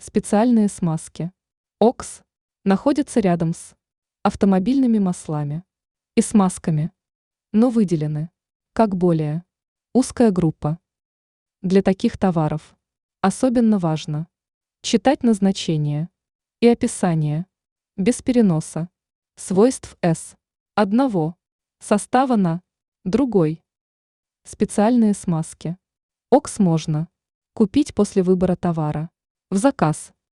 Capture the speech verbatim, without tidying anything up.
Специальные смазки. ОКС находятся рядом с автомобильными маслами и смазками, но выделены как более узкая группа. Для таких товаров особенно важно читать назначение и описание без переноса свойств с одного состава на другой. Специальные смазки. ОКС можно купить после выбора товара в заказ